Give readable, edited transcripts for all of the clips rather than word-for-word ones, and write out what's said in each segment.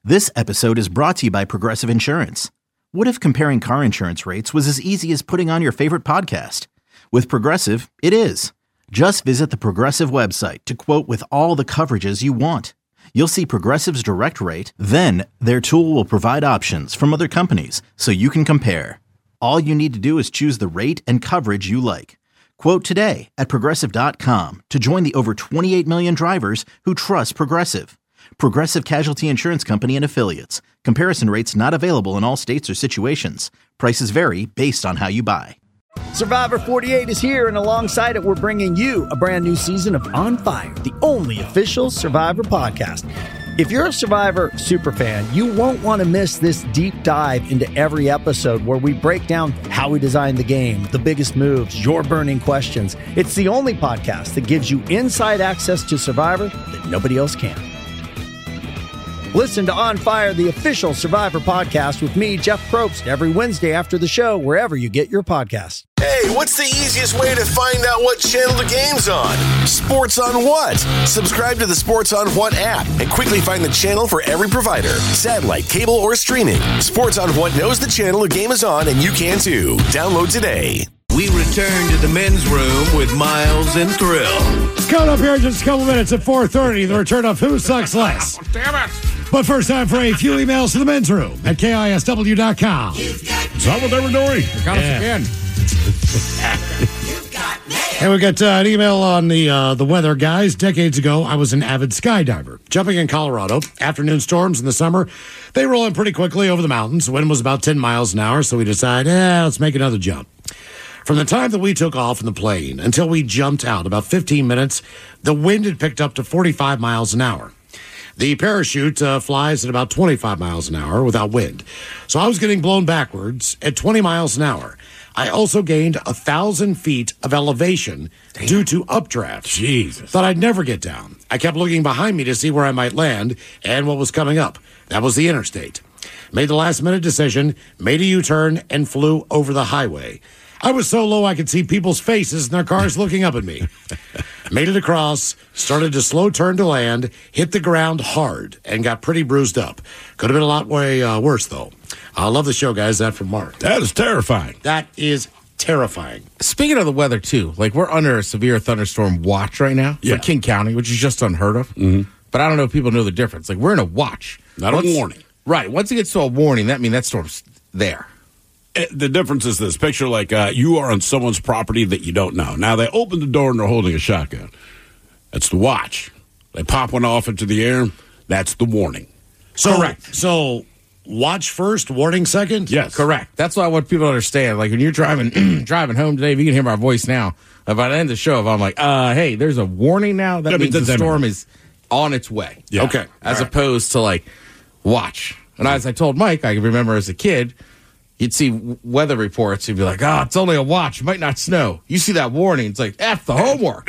This episode is brought to you by Progressive Insurance. What if comparing car insurance rates was as easy as putting on your favorite podcast? With Progressive, it is. Just visit the Progressive website to quote with all the coverages you want. You'll see Progressive's direct rate, then their tool will provide options from other companies so you can compare. All you need to do is choose the rate and coverage you like. Quote today at Progressive.com to join the over 28 million drivers who trust Progressive. Progressive Casualty Insurance Company and Affiliates. Comparison rates not available in all states or situations. Prices vary based on how you buy. Survivor 48 is here, and alongside it, we're bringing you a brand new season of On Fire, the only official Survivor podcast. If you're a Survivor superfan, you won't want to miss this deep dive into every episode where we break down how we designed the game, the biggest moves, your burning questions. It's the only podcast that gives you inside access to Survivor that nobody else can. Listen to On Fire, the official Survivor podcast with me, Jeff Probst, every Wednesday after the show, wherever you get your podcasts. Hey, what's the easiest way to find out what channel the game's on? Sports on What? Subscribe to the Sports on What app and quickly find the channel for every provider, satellite, cable, or streaming. Sports on What knows the channel the game is on, and you can too. Download today. We return to the men's room with Miles and Thrill. Coming up here in just a couple minutes at 4:30, the return of Who Sucks Less. Damn it. But first, time for a few emails to the men's room at KISW.com. Is that what they were doing? They got us again. And we got an email on the weather, guys. Decades ago, I was an avid skydiver. Jumping in Colorado, afternoon storms in the summer, they roll in pretty quickly over the mountains. The wind was about 10 miles an hour, so we decided, let's make another jump. From the time that we took off in the plane until we jumped out, about 15 minutes, the wind had picked up to 45 miles an hour. The parachute flies at about 25 miles an hour without wind. So I was getting blown backwards at 20 miles an hour. I also gained 1,000 feet of elevation due to updraft. Jesus. Thought I'd never get down. I kept looking behind me to see where I might land and what was coming up. That was the interstate. Made the last-minute decision, made a U-turn, and flew over the highway. I was so low I could see people's faces in their cars looking up at me. Made it across, started a slow turn to land, hit the ground hard, and got pretty bruised up. Could have been a lot way worse, though. I love the show, guys. That from Mark. That is terrifying. That is terrifying. Speaking of the weather, too, like we're under a severe thunderstorm watch right now for King County, which is just unheard of. Mm-hmm. But I don't know if people know the difference. Like we're in a watch. Not a warning. Right. Once it gets to a warning, that means that storm's there. The difference is this. Picture like you are on someone's property that you don't know. Now, they open the door and they're holding a shotgun. That's the watch. They pop one off into the air. That's the warning. Correct. So, watch first, warning second? Yes. Correct. That's what I want people to understand. Like when you're driving driving home today, if you can hear my voice now, by the end of the show, if I'm like, hey, there's a warning now, that means the storm is on its way. Yeah. Okay. As opposed to like, watch. And as I told Mike, I can remember as a kid, you'd see weather reports. You'd be like, it's only a watch. It might not snow. You see that warning. It's like, F the homework.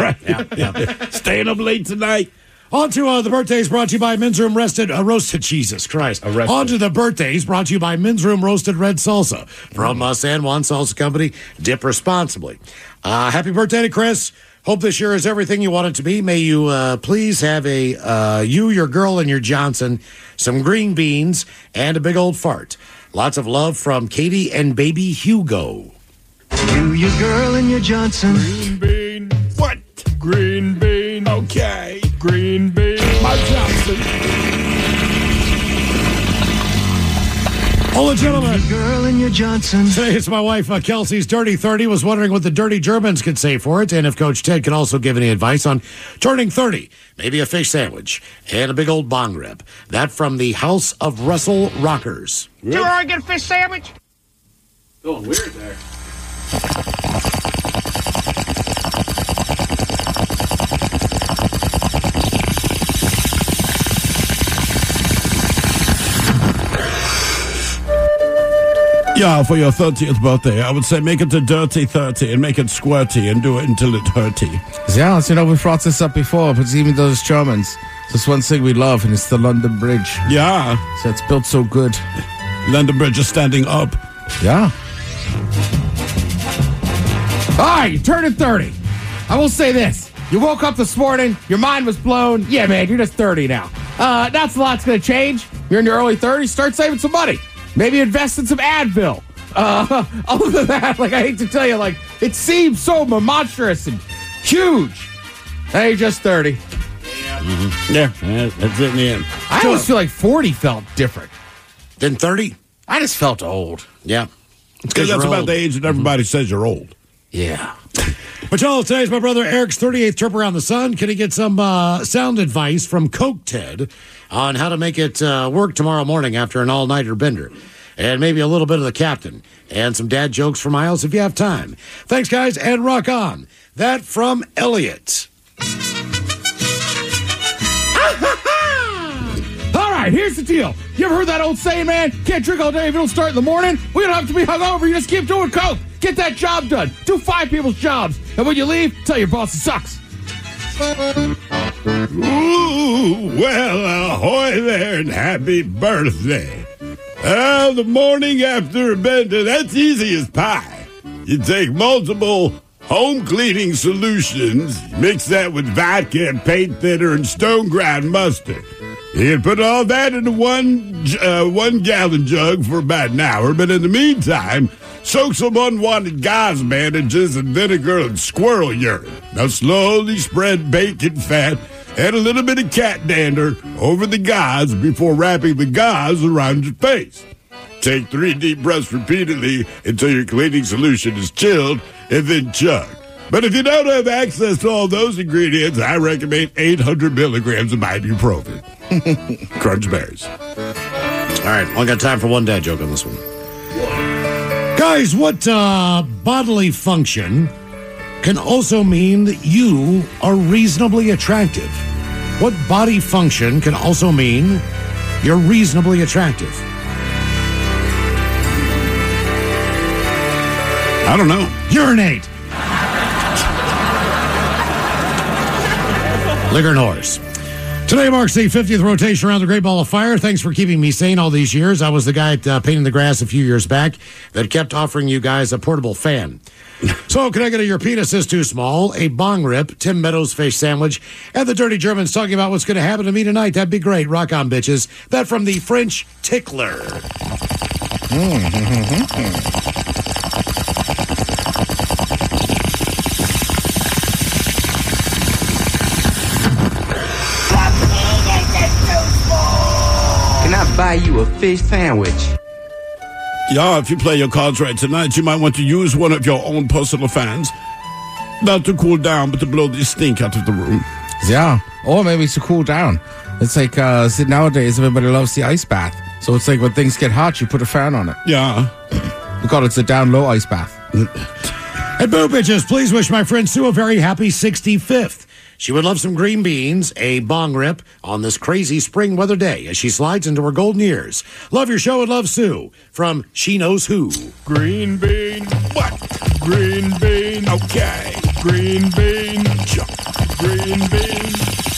Yeah. Staying up late tonight. On to the birthdays brought to you by Men's Room Roasted Jesus Christ. On to the birthdays brought to you by Men's Room Roasted Red Salsa from San Juan Salsa Company. Dip responsibly. Happy birthday to Chris. Hope this year is everything you want it to be. May you please have you, your girl, and your Johnson, some green beans, and a big old fart. Lots of love from Katie and baby Hugo. You, your girl, and your Johnson. Green bean. What? Green bean. Okay. Green bean. My Johnson. Hello, gentlemen. Your girl and your Johnson. Today it's my wife, Kelsey's Dirty 30. Was wondering what the Dirty Germans could say for it, and if Coach Ted could also give any advice on turning 30. Maybe a fish sandwich and a big old bong rip. That from the House of Russell Rockers. Did you already get a fish sandwich? Going weird there. Yeah, for your 30th birthday, I would say make it a dirty 30 and make it squirty and do it until it hurty. Yeah, we've brought this up before, but even those Germans, there's one thing we love, and it's the London Bridge. Yeah. So it's built so good. London Bridge is standing up. Yeah. All right, you turned 30. I will say this. You woke up this morning, your mind was blown. Yeah, man, you're just 30 now. Not a lot's going to change. You're in your early 30s, start saving some money. Maybe invest in some Advil. Other than that, like, I hate to tell you, like, it seems so monstrous and huge. Hey, just 30. Yeah, that's it in the end. I always feel like 40 felt different. Then 30? I just felt old. Yeah. It's Because that's about the age that everybody says you're old. Yeah. But y'all, today's my brother Eric's 38th trip around the sun. Can he get some sound advice from Coke Ted on how to make it work tomorrow morning after an all-nighter bender? And maybe a little bit of the captain. And some dad jokes for Miles if you have time. Thanks, guys, and rock on. That from Elliot. All right, here's the deal. You ever heard that old saying, man? Can't drink all day if you don't start in the morning? We don't have to be hungover. You just keep doing Coke. Get that job done. Do 5 people's jobs. And when you leave, tell your boss he sucks. Ooh, well, ahoy there and happy birthday. Well, the morning after a bender, that's easy as pie. You take multiple home cleaning solutions, mix that with vodka and paint thinner and stone ground mustard. You can put all that into one gallon jug for about an hour, but in the meantime, soak some unwanted gauze bandages in vinegar and squirrel urine. Now slowly spread bacon fat and a little bit of cat dander over the gauze before wrapping the gauze around your face. Take 3 deep breaths repeatedly until your cleaning solution is chilled, and then chug. But if you don't have access to all those ingredients, I recommend 800 milligrams of ibuprofen. Crunch berries. All right, only got time for one dad joke on this one. Guys, what bodily function can also mean that you are reasonably attractive? What body function can also mean you're reasonably attractive? I don't know. Urinate. Liquor and horse. Today marks the 50th rotation around the Great Ball of Fire. Thanks for keeping me sane all these years. I was the guy at Painting the Grass a few years back that kept offering you guys a portable fan. So, can I get a your penis is too small, a bong rip, Tim Meadows fish sandwich, and the Dirty Germans talking about what's going to happen to me tonight? That'd be great. Rock on, bitches. That from the French Tickler. Can I buy you a fish sandwich? Yeah, if you play your cards right tonight, you might want to use one of your own personal fans. Not to cool down, but to blow the stink out of the room. Yeah, or maybe to cool down. It's like nowadays everybody loves the ice bath. So it's like when things get hot, you put a fan on it. Yeah. We call it the down low ice bath. And boo bitches, please wish my friend Sue a very happy 65th. She would love some green beans, a bong rip on this crazy spring weather day as she slides into her golden years. Love your show and love Sue from She Knows Who. Green bean. What? Green bean. Okay. Green bean. Green bean.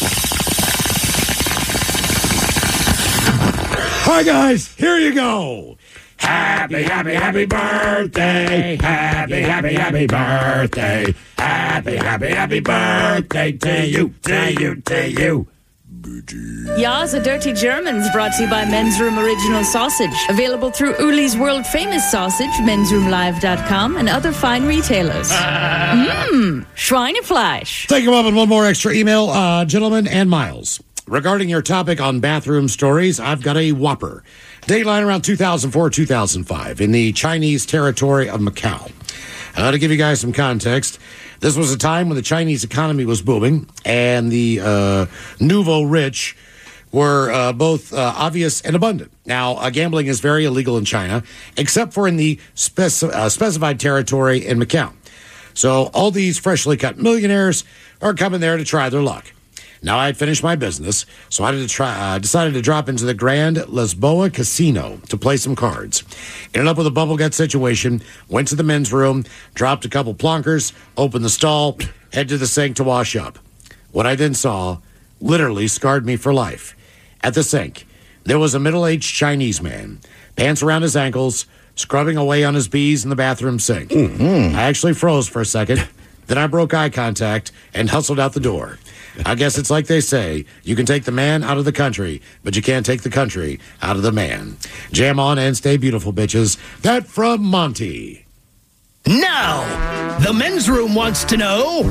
Hi, guys. Here you go. Happy, happy, happy birthday. Happy, happy, happy birthday. Happy, happy, happy birthday to you, to you, to you. Ya's a Dirty Germans brought to you by Men's Room Original Sausage. Available through Uli's World Famous Sausage, mensroomlive.com, and other fine retailers. Schweinefleisch. Take them up and one more extra email, gentlemen and Miles. Regarding your topic on bathroom stories, I've got a whopper. Dateline around 2004-2005 in the Chinese territory of Macau. To give you guys some context, this was a time when the Chinese economy was booming and the nouveau rich were both obvious and abundant. Now, gambling is very illegal in China, except for in the specified territory in Macau. So all these freshly cut millionaires are coming there to try their luck. Now, I had finished my business, so I decided to drop into the Grand Lisboa Casino to play some cards. Ended up with a bubble gut situation, went to the men's room, dropped a couple plonkers, opened the stall, head to the sink to wash up. What I then saw literally scarred me for life. At the sink, there was a middle-aged Chinese man, pants around his ankles, scrubbing away on his bees in the bathroom sink. I actually froze for a second. Then I broke eye contact and hustled out the door. I guess it's like they say, you can take the man out of the country, but you can't take the country out of the man. Jam on and stay beautiful, bitches. That from Monty. Now, the men's room wants to know,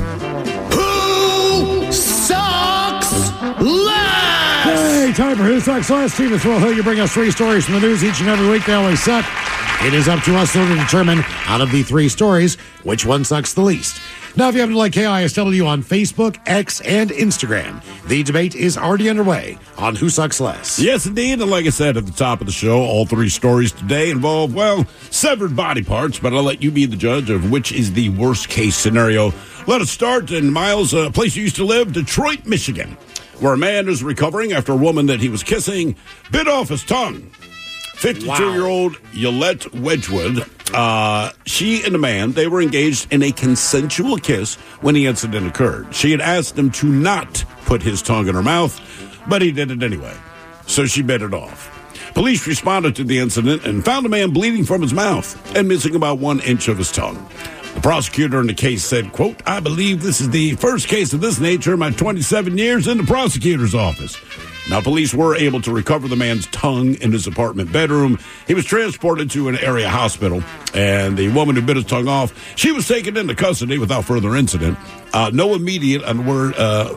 who sucks last? Hey, time for Who Sucks Last. Team is Will Hill. You bring us 3 stories from the news each and every week. They always suck. It is up to us to determine, out of the 3 stories, which one sucks the least. Now, if you happen to like KISW on Facebook, X, and Instagram, the debate is already underway on Who Sucks Less. Yes, indeed. And like I said at the top of the show, all 3 stories today involve, well, severed body parts, but I'll let you be the judge of which is the worst-case scenario. Let us start in Miles, a place you used to live, Detroit, Michigan, where a man is recovering after a woman that he was kissing bit off his tongue. 52-year-old Yolette Wedgwood, she and the man, they were engaged in a consensual kiss when the incident occurred. She had asked him to not put his tongue in her mouth, but he did it anyway. So she bit it off. Police responded to the incident and found the man bleeding from his mouth and missing about 1 inch of his tongue. The prosecutor in the case said, quote, "I believe this is the first case of this nature in my 27 years in the prosecutor's office." Now, police were able to recover the man's tongue in his apartment bedroom. He was transported to an area hospital, and the woman who bit his tongue off, she was taken into custody without further incident. No immediate word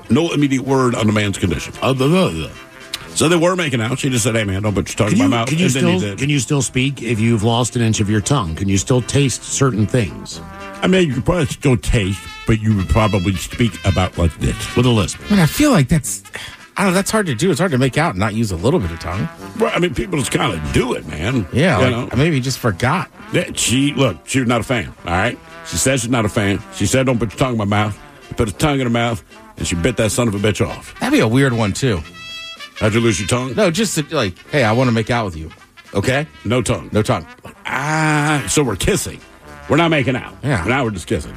on the man's condition. So they were making out. She just said, "Hey, man, don't put your tongue in my mouth." Can you still speak if you've lost 1 inch of your tongue? Can you still taste certain things? I mean, you could probably still taste, but you would probably speak about like this with a lisp. I mean, I feel like that's hard to do. It's hard to make out and not use a little bit of tongue. Well, I mean, people just kind of do it, man. Yeah, maybe just forgot. Yeah, she was not a fan, all right? She said she's not a fan. She said, "Don't put your tongue in my mouth." She put her tongue in her mouth, and she bit that son of a bitch off. That'd be a weird one, too. How'd you lose your tongue? No, just like, hey, I want to make out with you. Okay? No tongue. No tongue. So we're kissing. We're not making out. Yeah. Now we're just kissing.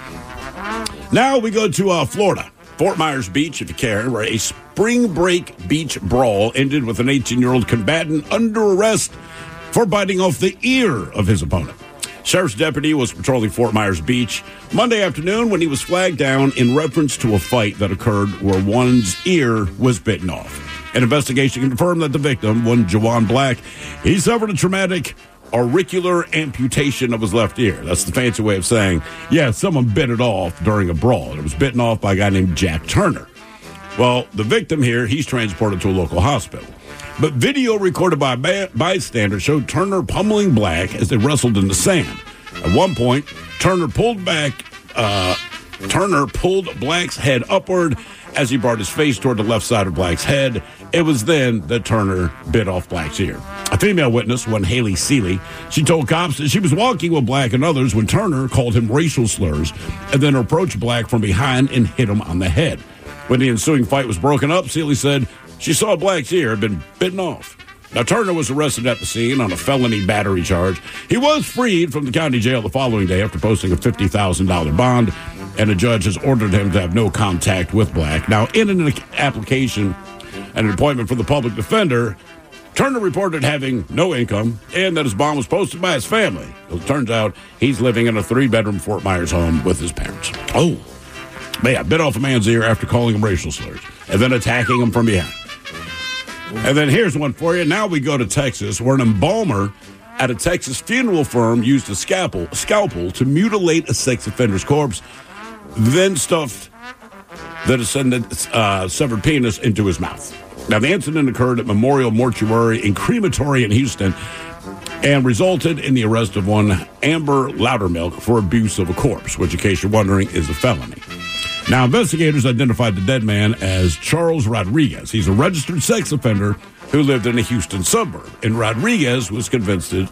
Now we go to Florida. Fort Myers Beach, if you care, where a spring break beach brawl ended with an 18-year-old combatant under arrest for biting off the ear of his opponent. Sheriff's deputy was patrolling Fort Myers Beach Monday afternoon when he was flagged down in reference to a fight that occurred where one's ear was bitten off. An investigation confirmed that the victim, one Jawan Black, he suffered a traumatic auricular amputation of his left ear. That's the fancy way of saying, yeah, someone bit it off during a brawl. It was bitten off by a guy named Jack Turner. Well, the victim here, he's transported to a local hospital. But video recorded by a bystander showed Turner pummeling Black as they wrestled in the sand. At one point, Turner pulled Black's head upward as he brought his face toward the left side of Black's head. It was then that Turner bit off Black's ear. A female witness, one Haley Seeley, she told cops that she was walking with Black and others when Turner called him racial slurs and then approached Black from behind and hit him on the head. When the ensuing fight was broken up, Seeley said she saw Black's ear had been bitten off. Now, Turner was arrested at the scene on a felony battery charge. He was freed from the county jail the following day after posting a $50,000 bond, and a judge has ordered him to have no contact with Black. Now, in an application and an appointment for the public defender, Turner reported having no income and that his bond was posted by his family. It turns out he's living in a 3-bedroom Fort Myers home with his parents. Oh, but yeah, bit off a man's ear after calling him racial slurs and then attacking him from behind. And then here's one for you. Now we go to Texas, where an embalmer at a Texas funeral firm used a scalpel to mutilate a sex offender's corpse, then stuffed the descendant's severed penis into his mouth. Now, the incident occurred at Memorial Mortuary and Crematory in Houston and resulted in the arrest of one Amber Loudermilk for abuse of a corpse, which, in case you're wondering, is a felony. Now, investigators identified the dead man as Charles Rodriguez. He's a registered sex offender who lived in a Houston suburb. And Rodriguez was convicted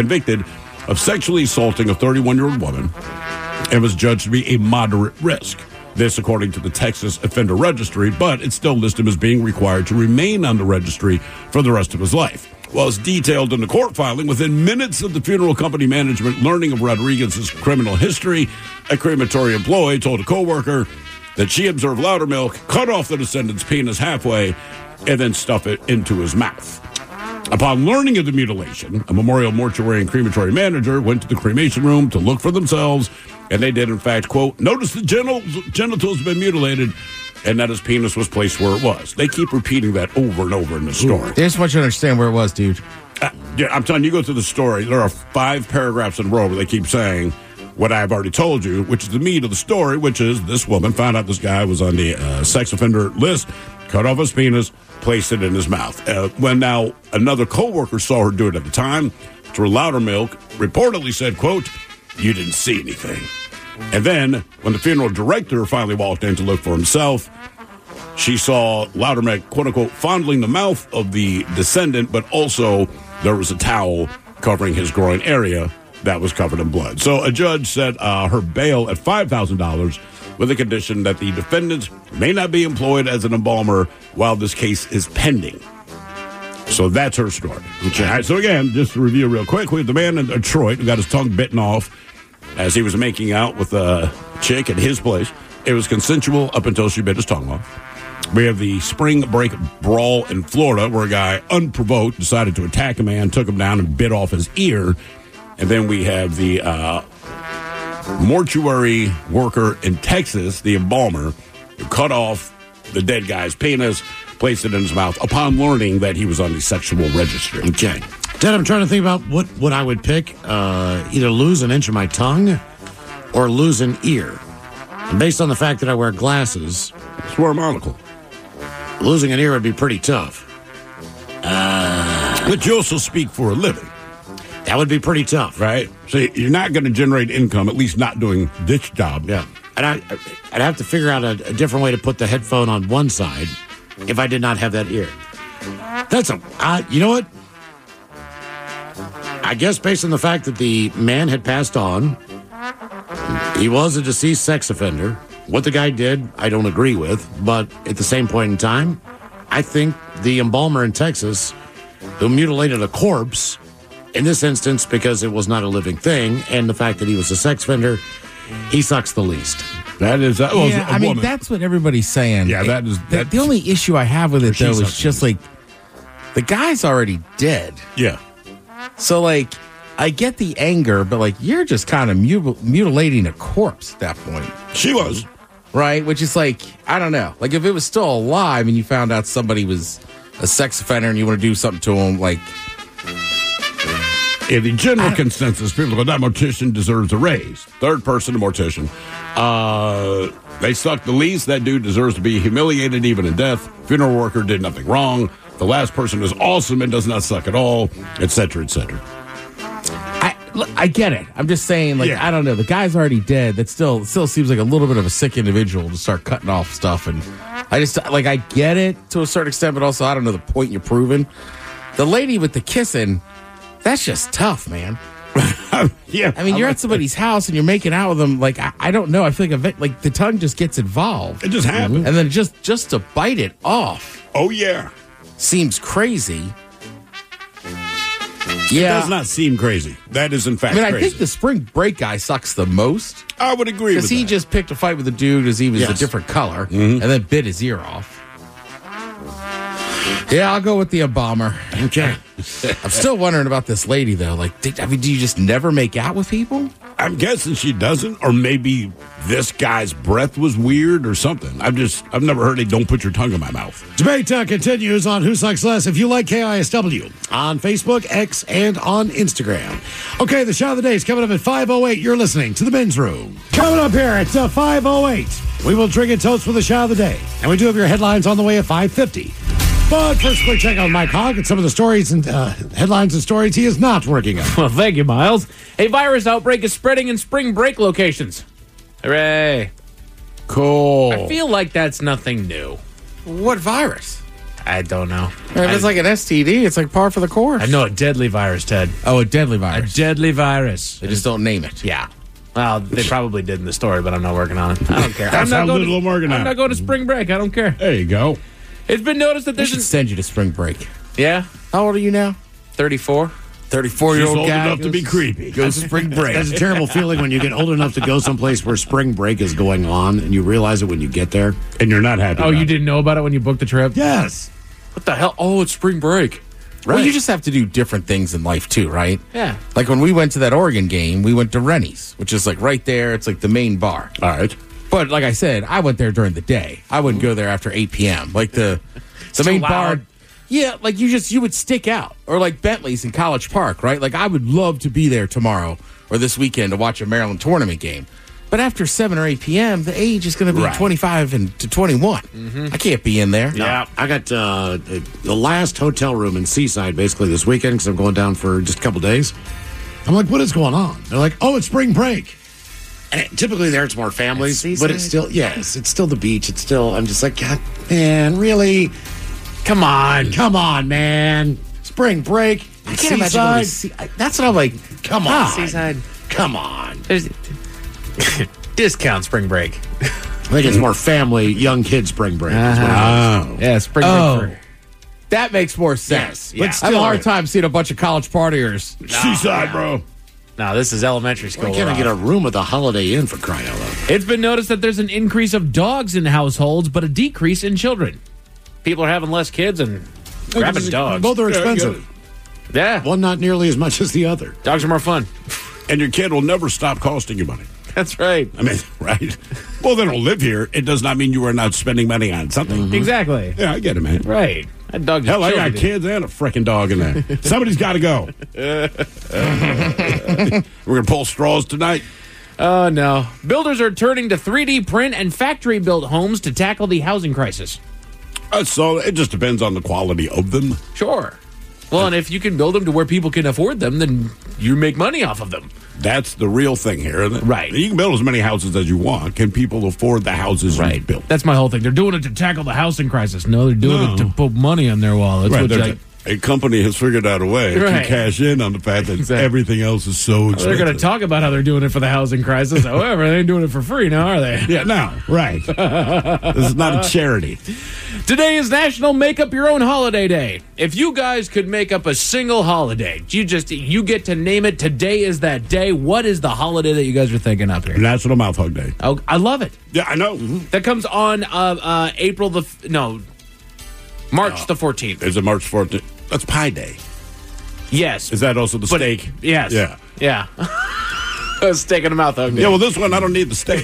of sexually assaulting a 31-year-old woman and was judged to be a moderate risk. This, according to the Texas Offender Registry, but it still lists him as being required to remain on the registry for the rest of his life. Well, as detailed in the court filing, within minutes of the funeral company management learning of Rodriguez's criminal history, a crematory employee told a coworker that she observed Loudermilk cut off the descendant's penis halfway and then stuff it into his mouth. Upon learning of the mutilation, a Memorial Mortuary and Crematory manager went to the cremation room to look for themselves, and they did, in fact, quote, notice the genitals have been mutilated. and that his penis was placed where it was. They keep repeating that over and over in the story. They just want you to understand where it was, dude. Yeah, I'm telling you, go through the story. There are 5 paragraphs in a row where they keep saying what I've already told you, which is the meat of the story, which is this woman found out this guy was on the sex offender list, cut off his penis, placed it in his mouth. When now another coworker saw her do it at the time, to Loudermilk reportedly said, quote, "You didn't see anything." And then when the funeral director finally walked in to look for himself, she saw Loudermilk, quote unquote, fondling the mouth of the descendant, but also there was a towel covering his groin area that was covered in blood. So a judge set her bail at $5,000 with a condition that the defendant may not be employed as an embalmer while this case is pending. So that's her story. Okay. All right, so again, just to review real quick, we have the man in Detroit who got his tongue bitten off as he was making out with a chick at his place. It was consensual up until she bit his tongue off. We have the spring break brawl in Florida where a guy, unprovoked, decided to attack a man, took him down, and bit off his ear. And then we have the mortuary worker in Texas, the embalmer, who cut off the dead guy's penis, placed it in his mouth upon learning that he was on the sexual registry. Okay. Dad, I'm trying to think about what I would pick. Either lose an inch of my tongue or lose an ear. And based on the fact that I wear glasses, it's wear a monocle. Losing an ear would be pretty tough. But you also speak for a living. That would be pretty tough. Right? So you're not going to generate income, at least not doing this job. Yeah. And I'd have to figure out a different way to put the headphone on one side if I did not have that ear. That's you know what? I guess based on the fact that the man had passed on, he was a deceased sex offender. What the guy did, I don't agree with. But at the same point in time, I think the embalmer in Texas who mutilated a corpse, in this instance, because it was not a living thing, and the fact that he was a sex offender, he sucks the least. That is, I mean, that's what everybody's saying. Yeah, that is. The only issue I have with it, though, is just like the guy's already dead. Yeah. So, like, I get the anger, but, like, you're just kind of mutilating a corpse at that point. She was. Right? Which is like, I don't know. Like, if it was still alive and you found out somebody was a sex offender and you want to do something to him, like. Yeah, the general consensus, people go, that mortician deserves a raise. Third person, a mortician. They suck the least. That dude deserves to be humiliated, even in death. Funeral worker did nothing wrong. The last person is awesome and does not suck at all, et cetera, et cetera. I get it. I'm just saying, like, I don't know. The guy's already dead. That still seems like a little bit of a sick individual to start cutting off stuff. And I just, like, I get it to a certain extent, but also I don't know the point you're proving. The lady with the kissing, that's just tough, man. Yeah. I mean, you're at somebody's house and you're making out with them. Like, I don't know. I feel like the tongue just gets involved. It just happens. And then just to bite it off. Oh, yeah. Seems crazy. It does not seem crazy. That is, in fact, crazy. I think the spring break guy sucks the most. I would agree with that. Because he just picked a fight with the dude because he was a different color and then bit his ear off. Yeah, I'll go with the embalmer. Okay. I'm still wondering about this lady, though. Like, do you just never make out with people? I'm guessing she doesn't, or maybe this guy's breath was weird or something. I've never heard it, don't put your tongue in my mouth. Debate continues on Who Sucks Less. If you like KISW on Facebook, X, and on Instagram. Okay, the shot of the day is coming up at 5:08. You're listening to The Men's Room. Coming up here at 5:08, we will drink a toast for the shot of the day. And we do have your headlines on the way at 5:50. But first, quick check on Mike Hogg and some of the stories and headlines and stories he is not working on. Well, thank you, Miles. A virus outbreak is spreading in spring break locations. Hooray. Cool. I feel like that's nothing new. What virus? I don't know. If it's like an STD, it's like par for the course. I know a deadly virus, Ted. Oh, a deadly virus. A deadly virus. They just don't name it. Yeah. Well, they probably did in the story, but I'm not working on it. I don't care. I'm not going to spring break. I don't care. There you go. It's been noticed that They should send you to spring break. Yeah? How old are you now? 34. 34-year-old old guy enough to be creepy. Goes to spring break. That's a terrible feeling when you get old enough to go someplace where spring break is going on and you realize it when you get there. And you're not happy. Oh, you didn't know about it when you booked the trip? Yes. What the hell? Oh, it's spring break. Right. Well, you just have to do different things in life, too, right? Yeah. Like when we went to that Oregon game, we went to Rennie's, which is like right there. It's like the main bar. All right. But like I said, I went there during the day. I wouldn't go there after 8 p.m. Like the main bar. Yeah, like you would stick out. Or like Bentley's in College Park, right? Like I would love to be there tomorrow or this weekend to watch a Maryland tournament game. But after 7 or 8 p.m., the age is going to be 25 to 21. I can't be in there. Yeah. I got the last hotel room in Seaside basically this weekend because I'm going down for just a couple days. I'm like, what is going on? They're like, oh, it's spring break. And typically there it's more families, but it's still, it's still the beach. It's still, I'm just like, God, man, really? Come on, man. Spring break. I can't imagine. That's what I'm like. Come on. Seaside. Come on. There's discount spring break. I think it's more family, young kid spring break. Yeah, spring break. That makes more sense. Yes, I have a hard time seeing a bunch of college partiers. Seaside, bro. No, this is elementary school. Why can't I get a room with a Holiday Inn for crying out loud? It's been noticed that there's an increase of dogs in households, but a decrease in children. People are having less kids and grabbing dogs. Both are expensive. Yeah. One not nearly as much as the other. Dogs are more fun. And your kid will never stop costing you money. That's right. I mean, right? Well, they don't live here. It does not mean you are not spending money on something. Exactly. Yeah, I get it, man. Right. That dog. Hell, I got kids and a freaking dog in there. Somebody's got to go. We're going to pull straws tonight. Oh, no. Builders are turning to 3D print and factory-built homes to tackle the housing crisis. So it just depends on the quality of them. Sure. Well, and if you can build them to where people can afford them, then you make money off of them. That's the real thing here. Right. You can build as many houses as you want. Can people afford the houses you build? That's my whole thing. They're doing it to tackle the housing crisis. No, they're doing it to put money in their wallets. Right. A company has figured out a way to cash in on the fact that everything else is so expensive. They're going to talk about how they're doing it for the housing crisis. However, they ain't doing it for free now, are they? Yeah, no. Right. This is not a charity. Today is National Make Up Your Own Holiday Day. If you guys could make up a single holiday, you get to name it. Today is that day. What is the holiday that you guys are thinking up here? National Mouth Hug Day. Oh, I love it. Yeah, I know. That comes on March the 14th. Is it March 14th? That's Pie Day. Yes. Is that also the steak? Yes. Yeah. Steak in the mouth hug day. Yeah, well, this one, I don't need the steak.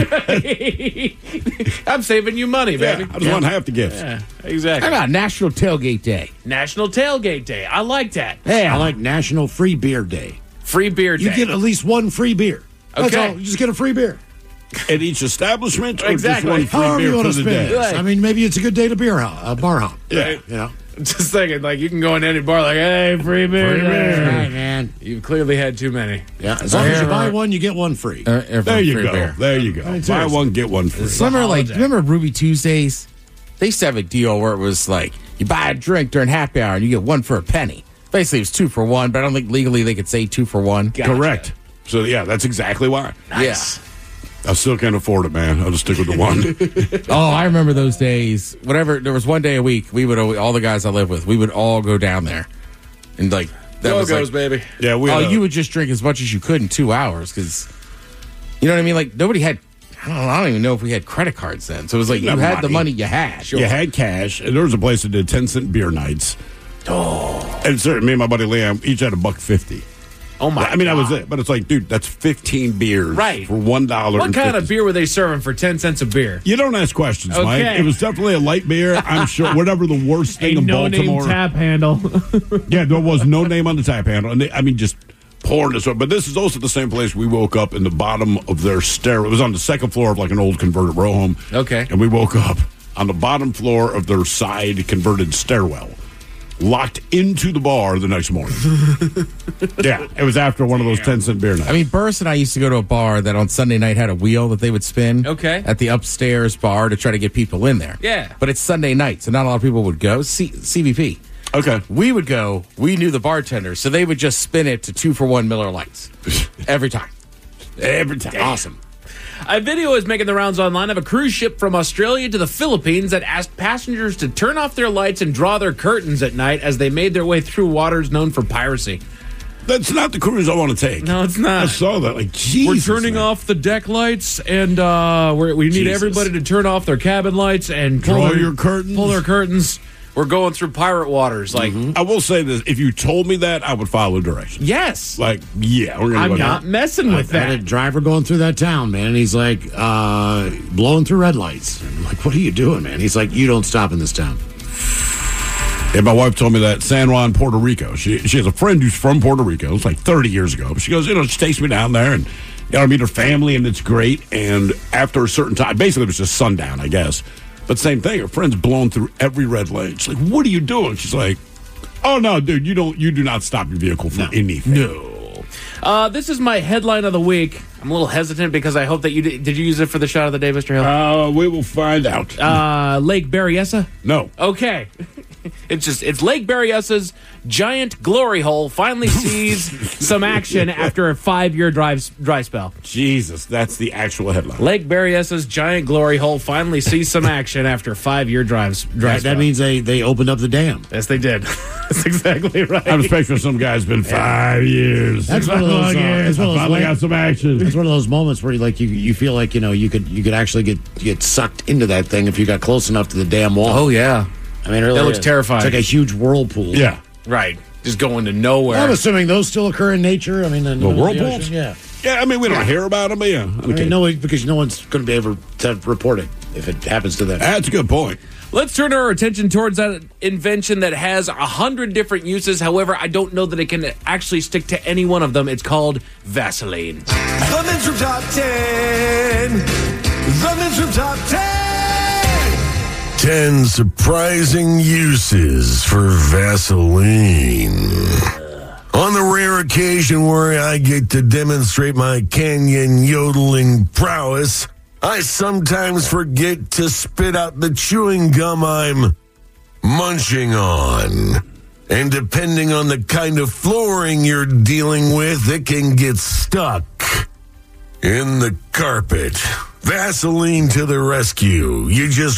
I'm saving you money, baby. I just want half the gifts. Yeah, exactly. How about National Tailgate Day? National Tailgate Day. I like that. Hey, I like National Free Beer Day. Free beer day. You get at least one free beer. That's Okay. all. You just get a free beer. At each establishment? Or Exactly. just one free However beer you want to for the spend day? it. Right. I mean, maybe it's a good day to bar hop. Yeah. You know? Just thinking, like, you can go in any bar, like, hey, free beer. Free beer. Right, man. You've clearly had too many. Yeah, as long as you buy one, you get one free. There you go. Beer. There you go. Buy one, get one free. Remember Ruby Tuesdays? They used to have a deal where it was like, you buy a drink during happy hour and you get one for a penny. Basically, it was 2 for 1, but I don't think legally they could say 2 for 1. Gotcha. Correct. So, yeah, that's exactly why. Nice. Yeah. I still can't afford it, man. I'll just stick with the one. Oh, I remember those days. Whatever, there was one day a week, we would all the guys I lived with, we would all go down there. And like, that was Go-Go's, like, baby. Yeah, you would just drink as much as you could in 2 hours because, you know what I mean? Like, nobody had, I don't even know if we had credit cards then. So it was like, you had the money you had. You had cash, and there was a place that did 10-cent beer nights. Oh. And certainly, me and my buddy Liam each had $1.50. Oh, my I mean, God. that was it. But it's like, dude, that's 15 beers Right. for $1. What kind of beer were they serving for 10 cents a beer? You don't ask questions, Okay. Mike. It was definitely a light beer. I'm sure whatever the worst thing in Baltimore. tap handle. Yeah, there was no name on the tap handle. And I mean, just pouring this up. But this is also the same place we woke up in the bottom of their stair. It was on the second floor of like an old converted row home. Okay. And we woke up on the bottom floor of their side converted stairwell, locked into the bar the next morning. Yeah, it was after one of those 10-cent beer nights. I mean, Burris and I used to go to a bar that on Sunday night had a wheel that they would spin. Okay. At the upstairs bar to try to get people in there. Yeah. But it's Sunday night, so not a lot of people would go. CVP. Okay. We would go. We knew the bartender, so they would just spin it to 2 for 1 Miller Lights every time. Every time. Awesome. A video is making the rounds online of a cruise ship from Australia to the Philippines that asked passengers to turn off their lights and draw their curtains at night as they made their way through waters known for piracy. That's not the cruise I want to take. No, it's not. I saw that. Like, Jesus, We're turning man. off the deck lights, and we need Jesus. everybody to turn off their cabin lights and Draw your curtains. Pull their curtains. we're going through pirate waters. Like, I will say this: if you told me that, I would follow directions. yes, Like, yeah, we're gonna. I'm go not down. messing with Had a that. driver going through that town, man. And he's like, blowing through red lights. I'm like, what are you doing, man? He's like, you don't stop in this town. Yeah, my wife told me that San Juan, Puerto Rico. She has a friend who's from Puerto Rico. It's like 30 years ago. But she goes, she takes me down there and I meet her family, and it's great. And after a certain time, basically it was just sundown, I guess. But same thing, her friend's blown through every red light. She's like, what are you doing? She's like, oh no, dude, you do not stop your vehicle for anything. No. This is my headline of the week. I'm a little hesitant because I hope that you did you use it for the shot of the day, Mr. Hill? We will find out. Lake Berryessa? No. Okay. It's Lake Berryessa's giant glory hole finally sees some action after a 5-year dry spell. Jesus, that's the actual headline. Lake Berryessa's giant glory hole finally sees some action after a 5-year dry spell. That means they opened up the dam. Yes, they did. That's exactly right. I'm expecting some guy's been 5 years. That's one of those. It's one of those finally got some action. It's one of those moments where you feel like you could actually get sucked into that thing if you got close enough to the damn wall. Oh yeah. I mean, it really That looks is. terrifying. It's like a huge whirlpool. Yeah. Right. Just going to nowhere. I'm assuming those still occur in nature. I mean, the whirlpools? ocean, yeah. Yeah, I mean, we don't hear about them, but yeah. Okay. Because no one's going to be able to report it if it happens to them. That's a good point. Let's turn our attention towards that invention that has 100 different uses. However, I don't know that it can actually stick to any one of them. It's called Vaseline. The Men's Room Top 10. The Men's Room Top 10. 10 surprising uses for Vaseline. On the rare occasion where I get to demonstrate my canyon yodeling prowess, I sometimes forget to spit out the chewing gum I'm munching on. And depending on the kind of flooring you're dealing with, it can get stuck in the carpet. Vaseline to the rescue. You just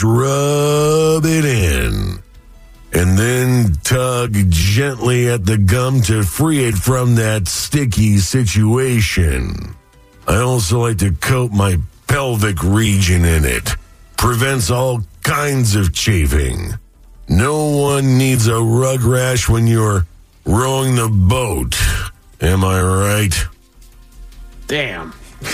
rub it in and then tug gently at the gum to free it from that sticky situation. I also like to coat my pelvic region in it. Prevents all kinds of chafing. No one needs a rug rash when you're rowing the boat. Am I right? Damn.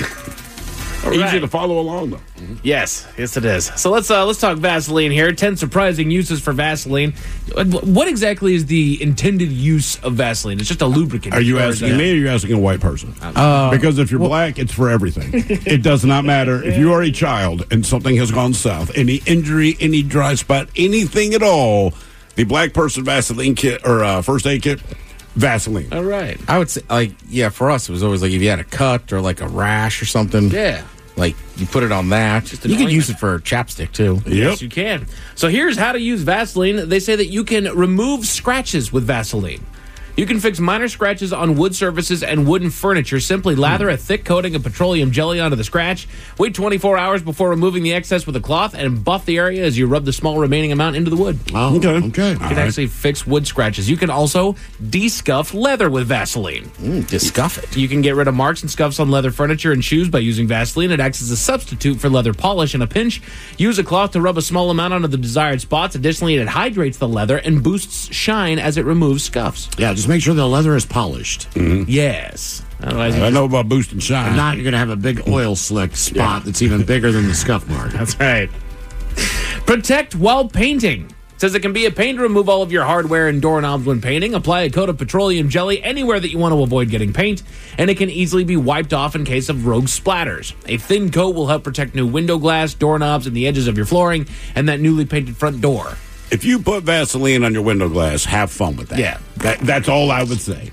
Easy to follow along, though. Yes, it is. So let's talk Vaseline here. 10 surprising uses for Vaseline. What exactly is the intended use of Vaseline? It's just a lubricant. Are you asking me or are you asking a white person? Because if you're black, it's for everything. It does not matter. If you are a child and something has gone south, any injury, any dry spot, anything at all, the black person Vaseline kit or first aid kit, Vaseline. All right. I would say, for us, it was always like if you had a cut or like a rash or something. Yeah. Like, you put it on that. You could use it for chapstick, too. Yes, you can. So here's how to use Vaseline. They say that you can remove scratches with Vaseline. You can fix minor scratches on wood surfaces and wooden furniture. Simply lather a thick coating of petroleum jelly onto the scratch. Wait 24 hours before removing the excess with a cloth and buff the area as you rub the small remaining amount into the wood. Oh, okay. You can actually fix wood scratches. You can also de-scuff leather with Vaseline. Scuff it. You can get rid of marks and scuffs on leather furniture and shoes by using Vaseline. It acts as a substitute for leather polish in a pinch. Use a cloth to rub a small amount onto the desired spots. Additionally, it hydrates the leather and boosts shine as it removes scuffs. Yeah, just make sure the leather is polished. Yes. Otherwise, I know about boosting shine. If not, you're going to have a big oil slick spot that's even bigger than the scuff mark. That's right. Protect while painting. Says it can be a pain to remove all of your hardware and doorknobs when painting. Apply a coat of petroleum jelly anywhere that you want to avoid getting paint, and it can easily be wiped off in case of rogue splatters. A thin coat will help protect new window glass, doorknobs, and the edges of your flooring, and that newly painted front door. If you put Vaseline on your window glass, have fun with that. Yeah. That's all I would say.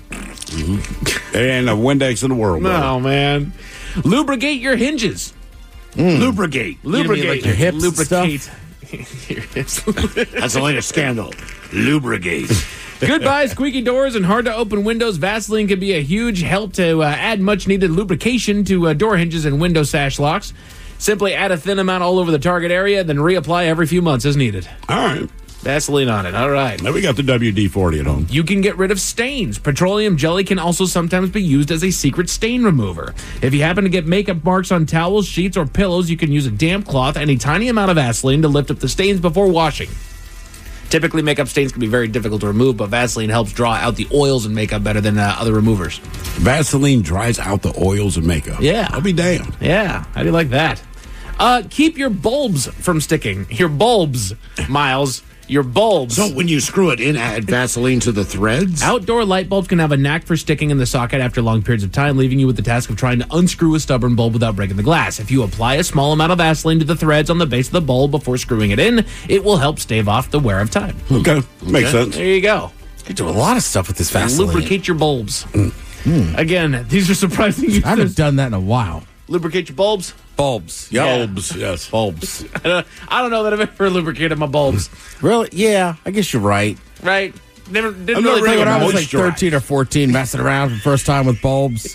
There ain't a Windex in the world. No, man. Lubricate your hinges. Lubricate. Lubricate. Like your hips and Lubricate. Your hips. That's the latest scandal. Lubricate. Goodbye, squeaky doors and hard-to-open windows. Vaseline can be a huge help to add much-needed lubrication to door hinges and window sash locks. Simply add a thin amount all over the target area, then reapply every few months as needed. All right. Vaseline on it. All right. Now we got the WD-40 at home. You can get rid of stains. Petroleum jelly can also sometimes be used as a secret stain remover. If you happen to get makeup marks on towels, sheets, or pillows, you can use a damp cloth and a tiny amount of Vaseline to lift up the stains before washing. Typically, makeup stains can be very difficult to remove, but Vaseline helps draw out the oils in makeup better than other removers. Vaseline dries out the oils and makeup. Yeah. I'll be damned. Yeah. How do you like that? Keep your bulbs from sticking. Your bulbs, Miles. Your bulbs. So when you screw it in, add Vaseline to the threads? Outdoor light bulbs can have a knack for sticking in the socket after long periods of time, leaving you with the task of trying to unscrew a stubborn bulb without breaking the glass. If you apply a small amount of Vaseline to the threads on the base of the bulb before screwing it in, it will help stave off the wear of time. Okay. Makes sense. There you go. You do a lot of stuff with this Vaseline. Lubricate your bulbs. Again, these are surprising uses. I haven't done that in a while. Lubricate your bulbs? Bulbs. Yeah. Bulbs, yes. Bulbs. I don't know that I've ever lubricated my bulbs. Really? Yeah, I guess you're right. Right? Didn't I'm really not think really When I about was it. like 13 or 14 messing around for the first time with bulbs.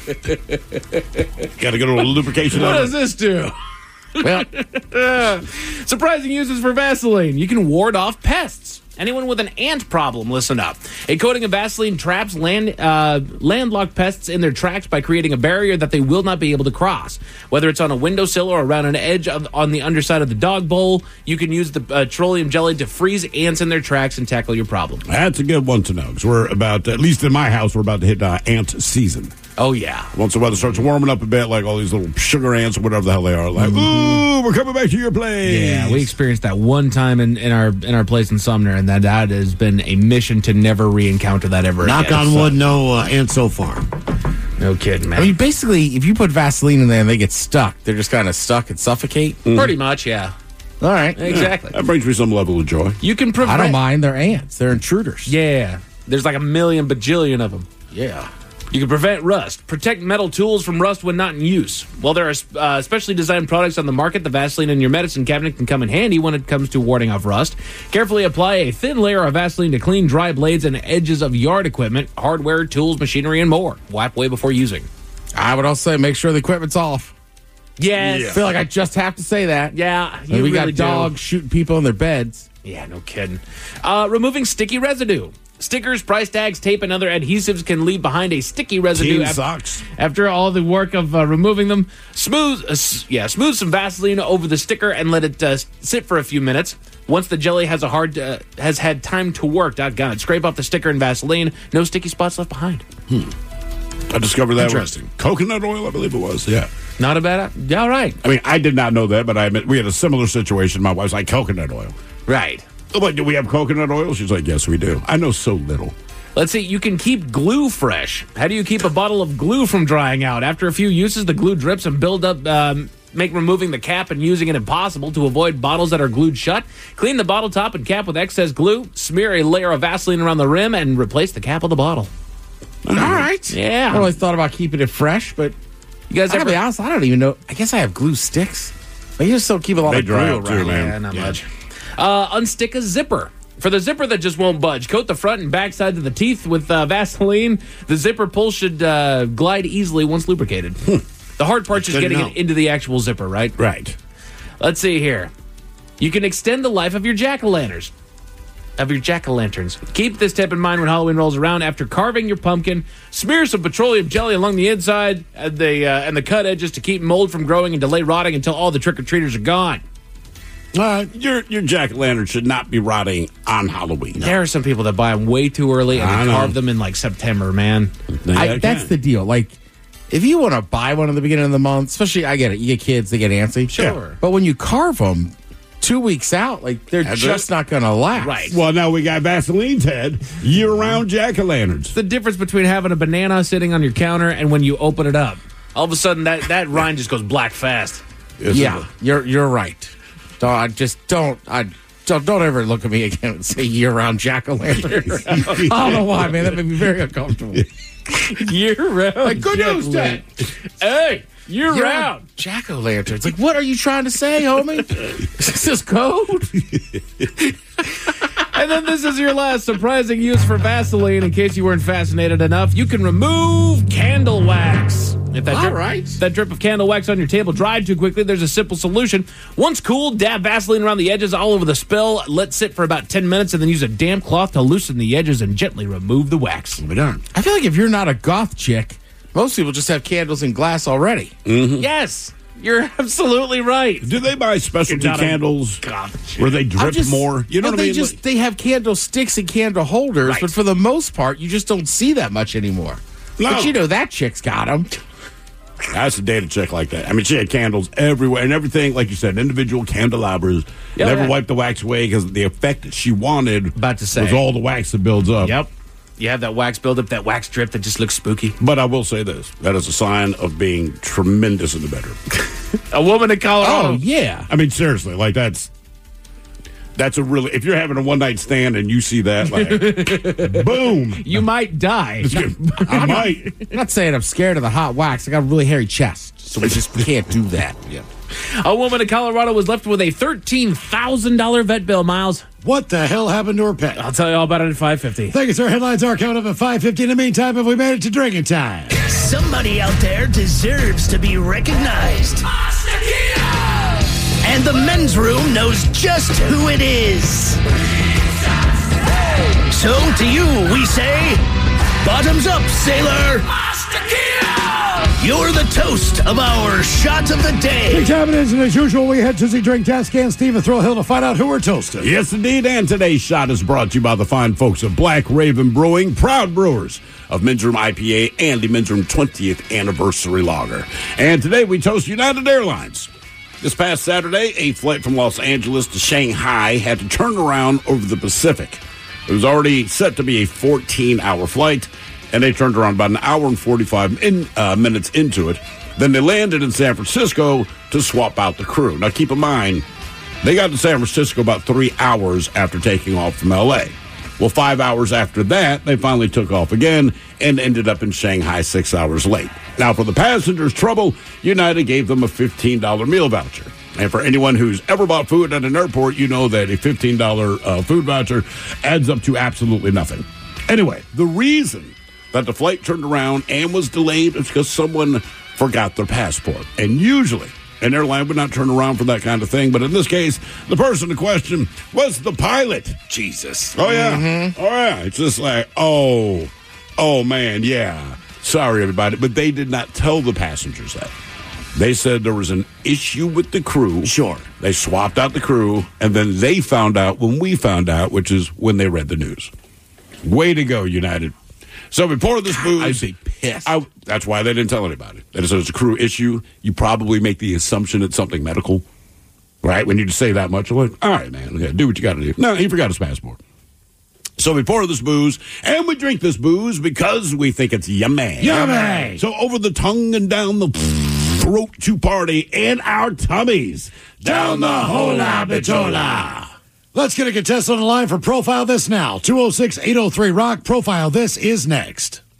Got to go to a lubrication. What does this do? Well, Surprising uses for Vaseline. You can ward off pests. Anyone with an ant problem, listen up. A coating of Vaseline traps landlocked pests in their tracks by creating a barrier that they will not be able to cross. Whether it's on a windowsill or around an edge on the underside of the dog bowl, you can use the petroleum jelly to freeze ants in their tracks and tackle your problem. That's a good one to know, because we're about, at least in my house, we're about to hit ant season. Oh, yeah. Once the weather starts warming up a bit, like all these little sugar ants or whatever the hell they are, like, ooh, we're coming back to your place. Yeah, we experienced that one time in our place in Sumner, and that has been a mission to never re-encounter that ever Knock again. on wood, no ants so far. No kidding, man. I mean, basically, if you put Vaseline in there and they get stuck, they're just kind of stuck and suffocate. Pretty much, yeah. All right. Exactly. That brings me some level of joy. You can prevent... I don't mind. They're ants. They're intruders. Yeah. There's like a million bajillion of them. Yeah. You can prevent rust. Protect metal tools from rust when not in use. While there are specially designed products on the market, the Vaseline in your medicine cabinet can come in handy when it comes to warding off rust. Carefully apply a thin layer of Vaseline to clean dry blades and edges of yard equipment, hardware, tools, machinery, and more. Wipe way before using. I would also say make sure the equipment's off. Yes. I feel like I just have to say that. Yeah, And you we really got dogs shooting people in their beds. Yeah, no kidding. Removing sticky residue. Stickers, price tags, tape, and other adhesives can leave behind a sticky residue. Team sucks. After all the work of removing them, smooth some Vaseline over the sticker and let it sit for a few minutes. Once the jelly has had time to work, doggone it, scrape off the sticker and Vaseline. No sticky spots left behind. I discovered that. Interesting. Coconut oil, I believe it was. Yeah. Not a bad. Yeah, all right. I mean, I did not know that, but I admit we had a similar situation. My wife's like, coconut oil. Right. I'm like, do we have coconut oil? She's like, yes, we do. I know so little. Let's see, you can keep glue fresh. How do you keep a bottle of glue from drying out? After a few uses, the glue drips and build up, make removing the cap and using it impossible. To avoid bottles that are glued shut, clean the bottle top and cap with excess glue, smear a layer of Vaseline around the rim, and replace the cap of the bottle. All right. Yeah. I always thought about keeping it fresh, but You guys I gotta ever... be honest, I don't even know. I guess I have glue sticks. But you just don't keep a lot They of dry glue out too, around. man. Yeah, not much. Unstick a zipper. For the zipper that just won't budge, coat the front and back sides of the teeth with Vaseline. The zipper pull should glide easily once lubricated. The hard part is good to getting know. it into the actual zipper, right? Right. Let's see here. You can extend the life of your jack-o'-lanterns. Keep this tip in mind when Halloween rolls around. After carving your pumpkin, smear some petroleum jelly along the inside and the cut edges to keep mold from growing and delay rotting until all the trick-or-treaters are gone. Your jack-o'-lantern should not be rotting on Halloween. There are some people that buy them way too early and I they know. carve them in like September, man. That's the deal. Like, if you want to buy one at the beginning of the month, especially, I get it. You get kids, they get antsy. Sure. But when you carve them 2 weeks out, like, they're just not going to last. Right. Well, now we got Vaseline, Ted. Year-round jack-o'-lanterns. The difference between having a banana sitting on your counter and when you open it up. All of a sudden, that rind just goes black fast. Yeah, you're right. Don't ever look at me again and say year-round jack-o'-lanterns. I don't know why, man. That made me very uncomfortable. Year-round. Like, good news, Dad. Hey, year-round. Jack-o'-lanterns. Like, what are you trying to say, homie? Is this code? And then this is your last surprising use for Vaseline. In case you weren't fascinated enough, you can remove candle wax. If that drip of candle wax on your table dried too quickly, there's a simple solution. Once cooled, dab Vaseline around the edges all over the spill. Let sit for about 10 minutes and then use a damp cloth to loosen the edges and gently remove the wax. We're done. I feel like if you're not a goth chick, most people just have candles in glass already. Yes. You're absolutely right. Do they buy specialty candles where they drip more? You know what I mean? They have candlesticks and candle holders, but for the most part, you just don't see that much anymore. No. But you know that chick's got them. That's a data check like that. I mean, she had candles everywhere and everything, like you said, individual candelabras. Never wiped the wax away because the effect that she wanted was all the wax that builds up. Yep. You have that wax buildup, that wax drip that just looks spooky. But I will say this. That is a sign of being tremendous in the bedroom. A woman in Colorado. Oh, yeah. I mean, seriously, like that's a really, if you're having a one-night stand and you see that, like, boom. You might die. I might. I'm not saying I'm scared of the hot wax. I got a really hairy chest, so we just can't do that. Yeah. A woman in Colorado was left with a $13,000 vet bill, Miles. What the hell happened to her pet? I'll tell you all about it at 5:50. Thank you, sir. Headlines are coming up at 5:50. In the meantime, have we made it to drinking time? Somebody out there deserves to be recognized. And the men's room knows just who it is. So to you, we say, bottoms up, sailor. You're the toast of our shot of the day. Big time it is, and as usual, we head to the drink task and Steve and Thrill Hill to find out who we're toasting. Yes, indeed, and today's shot is brought to you by the fine folks of Black Raven Brewing, proud brewers of Men's Room IPA and the Men's Room 20th Anniversary Lager. And today we toast United Airlines. This past Saturday, a flight from Los Angeles to Shanghai had to turn around over the Pacific. It was already set to be a 14-hour flight, and they turned around about an hour and 45 minutes into it. Then they landed in San Francisco to swap out the crew. Now, keep in mind, they got to San Francisco about 3 hours after taking off from L.A. Well, 5 hours after that, they finally took off again and ended up in Shanghai 6 hours late. Now, for the passengers' trouble, United gave them a $15 meal voucher. And for anyone who's ever bought food at an airport, you know that a $15 food voucher adds up to absolutely nothing. Anyway, the reason that the flight turned around and was delayed is because someone forgot their passport. And usually, an airline would not turn around for that kind of thing. But in this case, the person in question was the pilot. Jesus. Oh, yeah. Mm-hmm. Oh, yeah. It's just like, oh, man, yeah. Sorry, everybody. But they did not tell the passengers that. They said there was an issue with the crew. Sure. They swapped out the crew, and then they found out when we found out, which is when they read the news. Way to go, United. So before this booze, I'd be pissed. That's why they didn't tell anybody. They said it's a crew issue. You probably make the assumption it's something medical, right? When you say that much, like, all right, man, okay, do what you got to do. No, he forgot his passport. So we pour this booze, and we drink this booze because we think it's yummy. Yummy! So over the tongue and down the throat to party in our tummies. Down the hola bitola. Let's get a contestant on the line for Profile This now. 206-803-ROCK. Profile This is next.